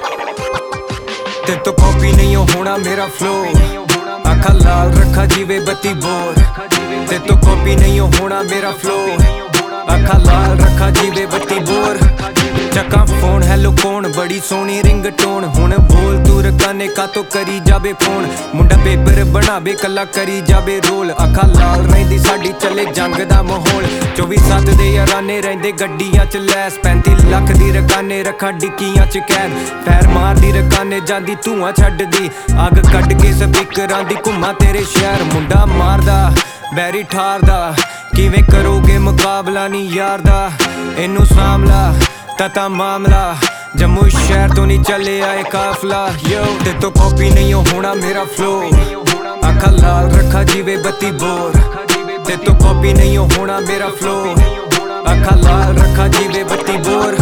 ते तो कॉपी नहीं होना मेरा फ्लो, आँखा लाल रखा जीवे बत्ती बोर। ते तो कॉपी नहीं होना मेरा फ्लो, आँखा लाल रखा जीवे बत्ती बोर। चक्का फोन हैलो कौन बड़ी सोहनी रिंग टोन, हुण बोल तू रकाने का तो करी जाबे फोन। मुंडा पेपर बनावे कला करी जाबे रोल, अखा लाल रहिंदी साडी चले जंग दा माहौल। 24/7 दे याराने रहिंदे गड्डियां च लैस, 35 लाख दी रकाने रखा डिक्कियां च कैद। पैर मारदी रकाने जांदी धुआं छड्डदी, अग कड्ड के स्पीकरां दी घुम्मा तेरे शहर। मुंडा मारदा बैरी ठारदा, किवें करोगे मुकाबला नी यार दा। इनू सामला तता मामला, जम्मू शहर तो नहीं चले आए काफला। यो ते तो कॉपी नहीं होना मेरा फ्लो, आँखा लाल रखा जीवे बत्ती बोर। ते तो कॉपी नहीं होना मेरा फ्लो, आँखा लाल रखा जीवे बत्ती बोर।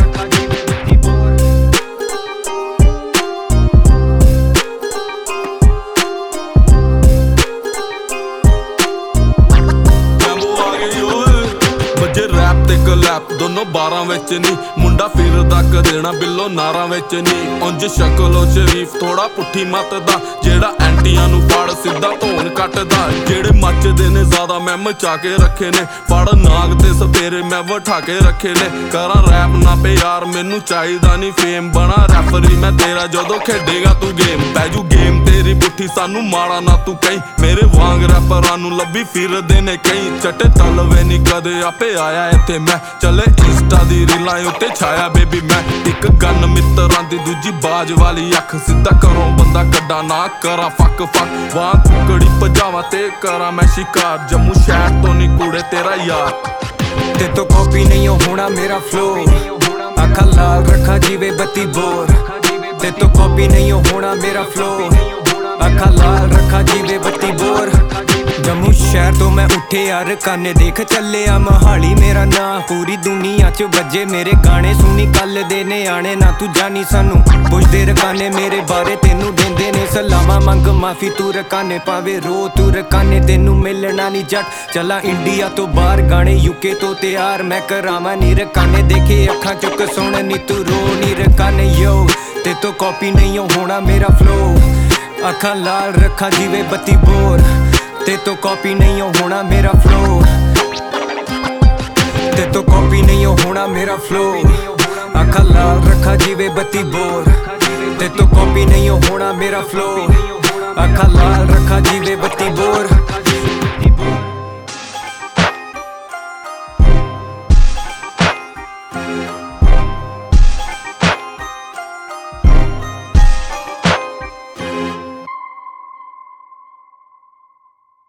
रैप ते गलैप दोनों 12 विच नी, मुंडा फिरदा कदेना बिल्लो नारां विच नी। उंज शक्लो शरीफ थोड़ा पुट्ठी मत दा, जेड़ा एंटियां नू फड़ सिद्धा धोन कटदा। जेड़े मचदे ने ज़्यादा मैं मचा के रखे ने, फड़ नाग ते सपेरे मैं वठा के रखे ने। करां रैप ना पे यार मैनू चाहिदा नी फेम, बना रैफरी मैं तेरा जदों खेडेगा तू गेम। पैजू गेम तेरी पुट्ठी सानू माड़ा ना तू कहीं, मेरे वांग रैपरां नू लब्भी फिरदे ने कई। चट्टे तलवे नी कदे आपे आया इत्थे मैं, चले इंस्टा दी रीलां उत्ते छाया बेबी मैं। इक गन मित्तरां दी दूजी बाज वाली अख, सीधा करो बंदा कड्डा ना करा फक फक। वां कुकड़ी भजावां ते करा मैं शिकार, जम्मू शहर तो नी कूड़े तेरा यार। ते तो कॉपी नहीं होना मेरा फ्लो, आँखा लाल रखा जीवे बत्ती बोर। ते तो कॉपी नहीं होना मेरा फ्लो, आँखा लाल रखा जीवे बत्ती बोर। जम्मू शहर तो मैं उठे यार काने, देख चले आ मोहाली मेरा ना। पूरी दुनिया च बजे मेरे गाने, सुनी कल दे ने आने ना तू जानी सानू। पुछदे रकाने मेरे बारे तेनू देंदे ने सलामा, मंग माफी तू रकाने पावे रो तू रकाने। तेनू मिलना नी जट चला इंडिया तो बाहर, गाने यूके तो तैयार मैं करावां नी रकाने। देखे अखां चुक सुन नी तू रो नी रकाने। यो ते तो कॉपी नहीं होना मेरा फ्लो, अखां लाल रखा जीवे बत्ती बोर। ते तो कॉपी नहीं होना मेरा फ्लो, ते तो कॉपी नहीं होना मेरा फ्लो, आँखा लाल रखा जीवे बत्ती बोर। ते तो कॉपी नहीं होना मेरा फ्लो, आँखा लाल रखा जीवे बत्ती बोर।